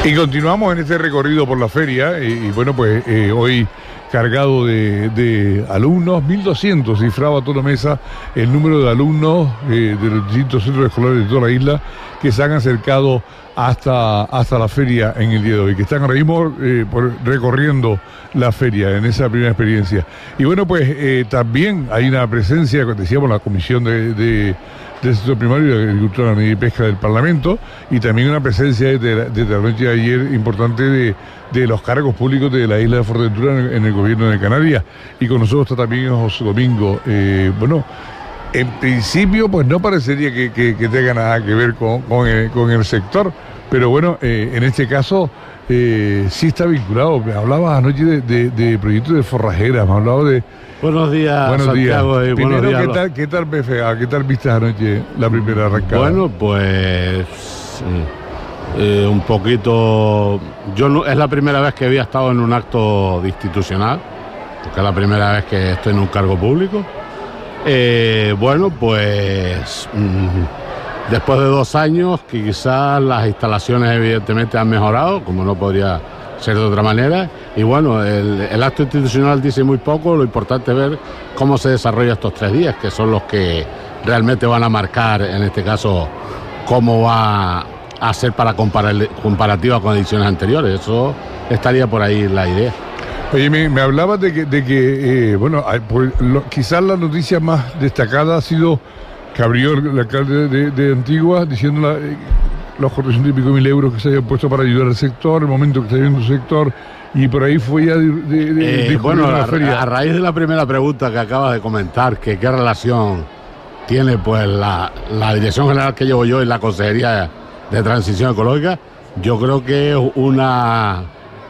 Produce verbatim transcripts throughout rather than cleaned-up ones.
Y continuamos en este recorrido por la feria y, y bueno, pues eh, hoy cargado de, de alumnos, mil doscientos cifraba Tono Mesa el número de alumnos eh, de los distintos centros escolares de toda la isla que se han acercado hasta, hasta la feria en el día de hoy, que están ahora mismo eh, por, recorriendo la feria en esa primera experiencia. Y bueno, pues eh, también hay una presencia, como decíamos, la Comisión de... de del sector primario de Agricultura, Ganadería y Pesca del Parlamento, y también una presencia desde, desde la noche de ayer importante de, de los cargos públicos de la isla de Fuerteventura en, en el gobierno de Canarias. Y con nosotros está también José Domingo. Eh, bueno, en principio pues no parecería que, que, que tenga nada que ver con, con, el, con el sector, pero bueno, eh, en este caso eh, sí está vinculado. Me hablabas anoche de, de, de proyectos de forrajeras, me hablaba de... Buenos días, buenos Santiago. Días. Y Primero, buenos días. ¿qué tal, qué tal B F A? ¿Qué tal viste anoche la primera arrancada? Bueno, pues eh, un poquito... Yo no, es la primera vez que había estado en un acto institucional, porque es la primera vez que estoy en un cargo público. Eh, bueno, pues mmm, después de dos años, que quizás las instalaciones evidentemente han mejorado, como no podría ser de otra manera, y bueno, el, el acto institucional dice muy poco. Lo importante es ver cómo se desarrolla estos tres días, que son los que realmente van a marcar, en este caso, cómo va a ser para comparar, comparativa con ediciones anteriores. Eso estaría por ahí la idea. Oye, me, me hablabas de que, de que eh, bueno, pues, lo, quizás la noticia más destacada ha sido que abrió el, el alcalde de, de Antigua diciendo la, eh, los cuatrocientos y pico mil euros que se hayan puesto para ayudar al sector, el momento que está viendo el sector, y por ahí fue ya de, de, de, eh, de bueno, la a, feria. A raíz de la primera pregunta que acabas de comentar, que qué relación tiene pues la, la dirección general que llevo yo y la Consejería de, de Transición Ecológica, yo creo que es una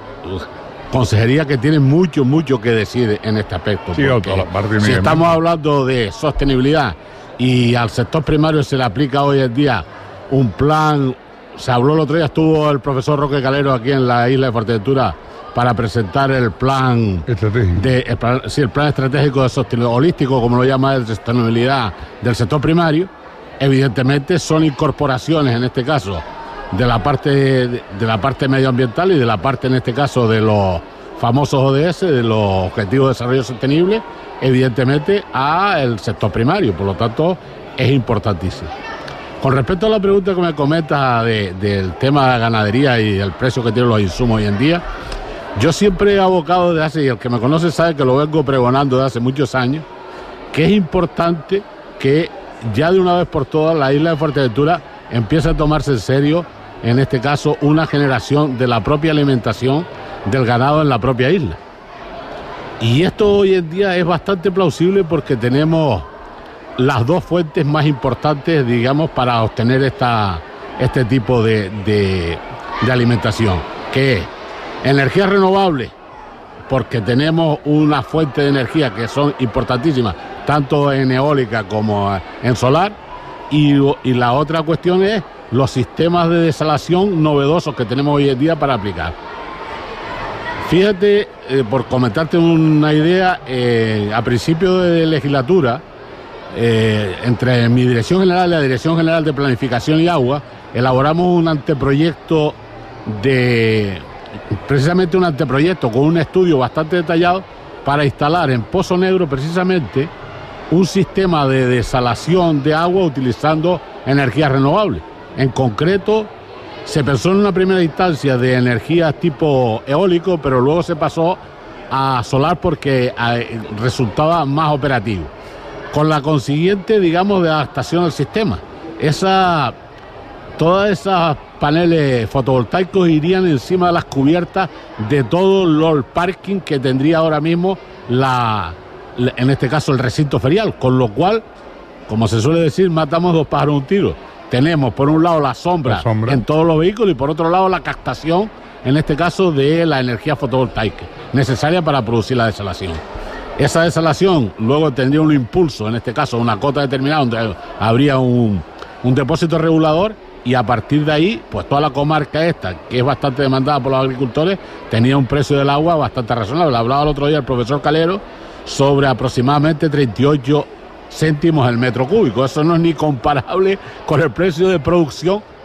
consejería que tiene mucho, mucho que decir en este aspecto. Sí, toda la parte si estamos hablando de sostenibilidad y al sector primario se le aplica hoy en día un plan. Se habló el otro día, estuvo el profesor Roque Calero aquí en la isla de Fuerteventura para presentar el plan estratégico de el plan, sí, el plan estratégico de sostenibilidad holístico, como lo llama, de sostenibilidad del sector primario. Evidentemente son incorporaciones en este caso de la parte de, de la parte medioambiental y de la parte en este caso de los famosos O D S, de los Objetivos de Desarrollo Sostenible, evidentemente al sector primario. Por lo tanto, es importantísimo. Con respecto a la pregunta que me comentas de, del tema de la ganadería y el precio que tienen los insumos hoy en día, yo siempre he abocado desde hace, y el que me conoce sabe que lo vengo pregonando desde hace muchos años, que es importante que ya de una vez por todas la isla de Fuerteventura empiece a tomarse en serio, en este caso, una generación de la propia alimentación del ganado en la propia isla. Y esto hoy en día es bastante plausible porque tenemos las dos fuentes más importantes, digamos, para obtener esta, este tipo de, de, de alimentación, que es energía renovable, porque tenemos una fuente de energía que son importantísimas, tanto en eólica como en solar, y, y la otra cuestión es los sistemas de desalación novedosos que tenemos hoy en día para aplicar. Fíjate, eh, por comentarte una idea, eh, a principio de legislatura, Eh, entre mi dirección general y la Dirección General de Planificación y Agua, elaboramos un anteproyecto de, precisamente un anteproyecto con un estudio bastante detallado para instalar en Pozo Negro precisamente un sistema de desalación de agua utilizando energías renovables. En concreto, se pensó en una primera instancia de energía tipo eólico, pero luego se pasó a solar porque eh, resultaba más operativo, con la consiguiente, digamos, de adaptación al sistema. Esa, todas esas paneles fotovoltaicos irían encima de las cubiertas de todo el parking que tendría ahora mismo, la, la, en este caso, el recinto ferial, con lo cual, como se suele decir, matamos dos pájaros de un tiro. Tenemos, por un lado, la sombra, la sombra en todos los vehículos y, por otro lado, la captación, en este caso, de la energía fotovoltaica, necesaria para producir la desalación. Esa desalación luego tendría un impulso, en este caso una cota determinada, donde habría un, un depósito regulador, y a partir de ahí, pues toda la comarca esta, que es bastante demandada por los agricultores, tenía un precio del agua bastante razonable. Hablaba el otro día el profesor Calero sobre aproximadamente treinta y ocho céntimos el metro cúbico. Eso no es ni comparable con el precio de producción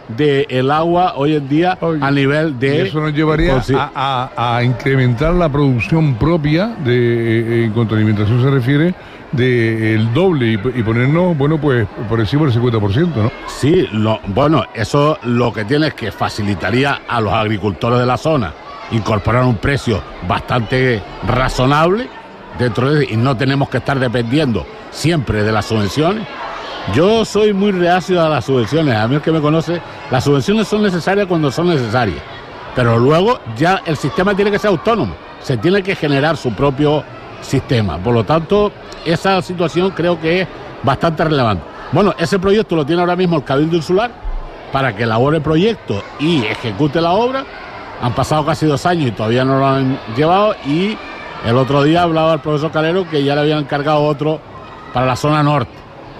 del agua hoy en día Oye, a nivel de... y eso nos llevaría a, a, a incrementar la producción propia de, en cuanto a alimentación se refiere, de el doble y, y ponernos, bueno, pues por encima del cincuenta por ciento, ¿no? Sí, lo, bueno, eso lo que tiene es que facilitaría a los agricultores de la zona incorporar un precio bastante razonable dentro de, y no tenemos que estar dependiendo siempre de las subvenciones. Yo soy muy reacio a las subvenciones. A mí, el que me conoce, las subvenciones son necesarias cuando son necesarias, pero luego ya el sistema tiene que ser autónomo, se tiene que generar su propio sistema. Por lo tanto, esa situación creo que es bastante relevante. Bueno, ese proyecto lo tiene ahora mismo el Cabildo Insular para que elabore el proyecto y ejecute la obra. Han pasado casi dos años y todavía no lo han llevado, y el otro día hablaba el profesor Calero que ya le habían encargado otro para la zona norte.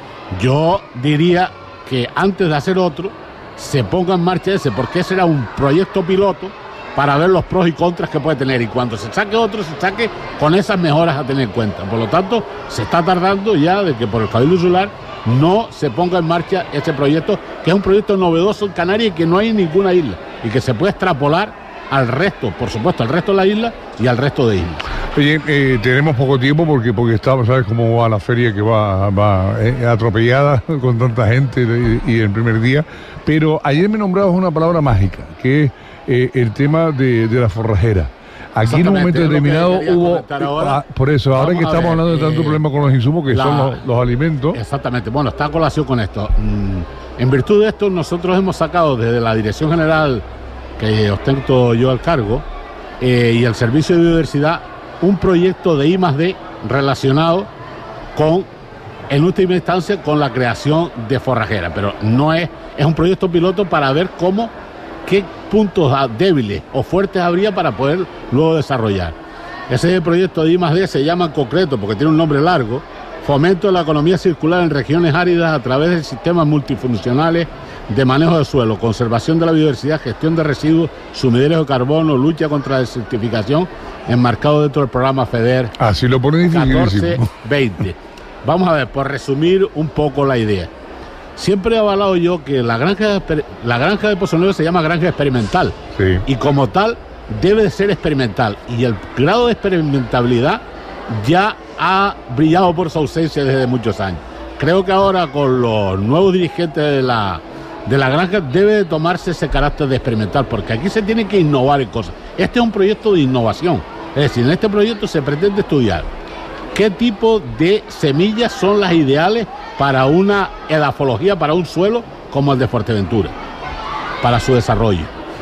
Yo diría que antes de hacer otro, se ponga en marcha ese, porque ese era un proyecto piloto para ver los pros y contras que puede tener, y cuando se saque otro, se saque con esas mejoras a tener en cuenta. Por lo tanto, se está tardando ya de que por el Cabildo Insular no se ponga en marcha este proyecto, que es un proyecto novedoso en Canarias y que no hay en ninguna isla, y que se puede extrapolar al resto, por supuesto, al resto de la isla y al resto de islas. Oye, eh, tenemos poco tiempo porque porque estamos, ¿sabes cómo va la feria, que va, va eh, atropellada con tanta gente y, y el primer día? Pero ayer me nombrabas una palabra mágica, que es eh, el tema de, de la forrajera. Aquí en un momento determinado hubo, ah, por eso, ahora que estamos ver, hablando de tanto eh, problema con los insumos, que la, son los, los alimentos. Exactamente, bueno, está a colación con esto. Mm, en virtud de esto, nosotros hemos sacado desde la Dirección General, que ostento yo al cargo, eh, y el Servicio de Biodiversidad, un proyecto de I más D relacionado con, en última instancia, con la creación de forrajera, pero no es, es un proyecto piloto para ver cómo, qué puntos débiles o fuertes habría para poder luego desarrollar. Ese proyecto de I más D se llama en concreto, porque tiene un nombre largo, Fomento de la Economía Circular en Regiones Áridas a través de sistemas multifuncionales de manejo de suelo, conservación de la biodiversidad, gestión de residuos, sumideros de carbono, lucha contra la desertificación, enmarcado dentro del programa FEDER. Así lo pone catorce veinte. Vamos a ver, por resumir un poco la idea. Siempre he avalado yo que la granja, la granja de Pozo Nuevo se llama granja experimental. Sí. Y como tal debe de ser experimental. Y el grado de experimentabilidad ya ha brillado por su ausencia desde muchos años. Creo que ahora con los nuevos dirigentes de la, de la granja debe de tomarse ese carácter de experimental, porque aquí se tiene que innovar en cosas. Este es un proyecto de innovación. Es decir, en este proyecto se pretende estudiar qué tipo de semillas son las ideales para una edafología, para un suelo como el de Fuerteventura, para su desarrollo.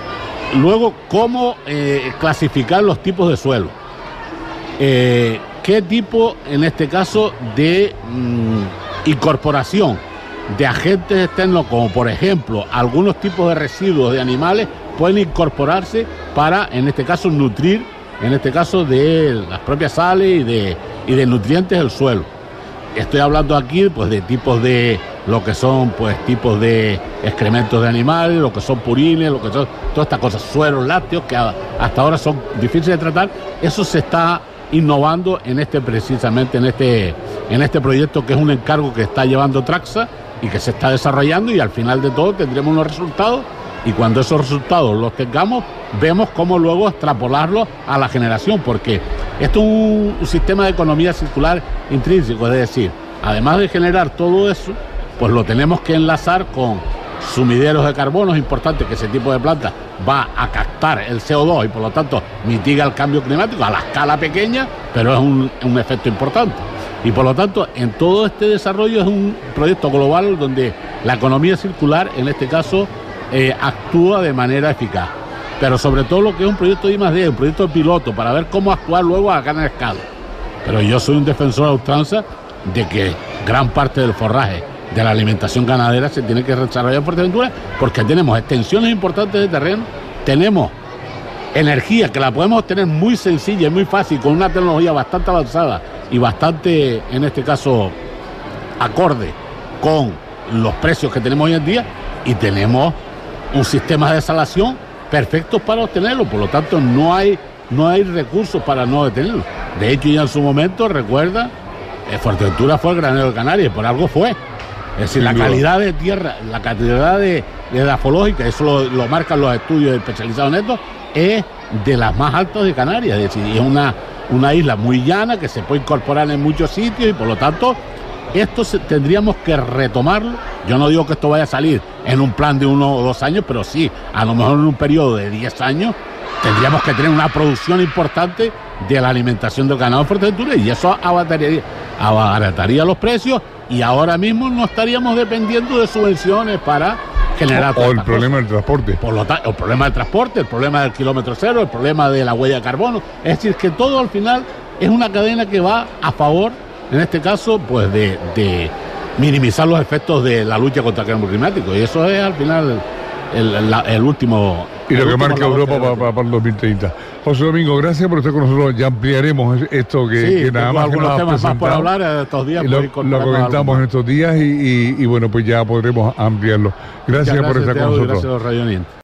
Luego, cómo eh, clasificar los tipos de suelo. Eh, qué tipo, en este caso, de mmm, incorporación de agentes externos, como por ejemplo algunos tipos de residuos de animales pueden incorporarse para, en este caso, nutrir, en este caso, de las propias sales y de, y de nutrientes del suelo. Estoy hablando aquí pues de tipos de lo que son pues tipos de excrementos de animales, lo que son purines, lo que son todas estas cosas, sueros lácteos que hasta ahora son difíciles de tratar. Eso se está innovando en este precisamente en este en este proyecto, que es un encargo que está llevando Traxa y que se está desarrollando, y al final de todo tendremos unos resultados, y cuando esos resultados los tengamos vemos cómo luego extrapolarlos a la generación, porque esto es un, un sistema de economía circular intrínseco, es decir, además de generar todo eso, pues lo tenemos que enlazar con sumideros de carbono. Es importante que ese tipo de planta va a captar el C O dos y por lo tanto mitiga el cambio climático a la escala pequeña, pero es un, un efecto importante. Y por lo tanto, en todo este desarrollo es un proyecto global donde la economía circular, en este caso, eh, actúa de manera eficaz. Pero sobre todo lo que es un proyecto de I más D, un proyecto piloto, para ver cómo actuar luego a gran escala. Pero yo soy un defensor a ultranza de que gran parte del forraje de la alimentación ganadera se tiene que desarrollar en Fuerteventura, porque tenemos extensiones importantes de terreno, tenemos energía que la podemos obtener muy sencilla y muy fácil, con una tecnología bastante avanzada y bastante, en este caso, acorde con los precios que tenemos hoy en día, y tenemos un sistema de desalación perfectos para obtenerlo. Por lo tanto, no hay, no hay recursos para no obtenerlo. De hecho, ya en su momento, recuerda, eh, Fuerteventura fue el granero de Canarias, por algo fue. Es decir, Sin la duda. calidad de tierra, la calidad de, de edafológica, eso lo, lo marcan los estudios especializados en esto, es de las más altas de Canarias. Es decir, es una, una isla muy llana que se puede incorporar en muchos sitios y por lo tanto esto se, tendríamos que retomarlo. Yo no digo que esto vaya a salir en un plan de uno o dos años, pero sí, a lo mejor en un periodo de diez años tendríamos que tener una producción importante de la alimentación del ganado de Fuerteventura y eso abarataría, abarataría los precios y ahora mismo no estaríamos dependiendo de subvenciones para generar... O el problema del transporte. Por lo tanto, el problema del transporte, el problema del kilómetro cero, el problema de la huella de carbono. Es decir, que todo al final es una cadena que va a favor, en este caso, pues de, de minimizar los efectos de la lucha contra el cambio climático. Y eso es al final el, el, el último... Y lo el que último marca labor Europa que- para, para, para el dos mil treinta. José Domingo, gracias por estar con nosotros. Ya ampliaremos esto que, Sí, que nada tengo más que algunos nos has temas más por presentado. hablar eh, estos días. Y pues, lo, lo incorporaremos comentamos algo en más. estos días y, y- y bueno, pues ya podremos ampliarlo. Gracias, Muchas por estar Thiago, con y nosotros. gracias a los radioyentes.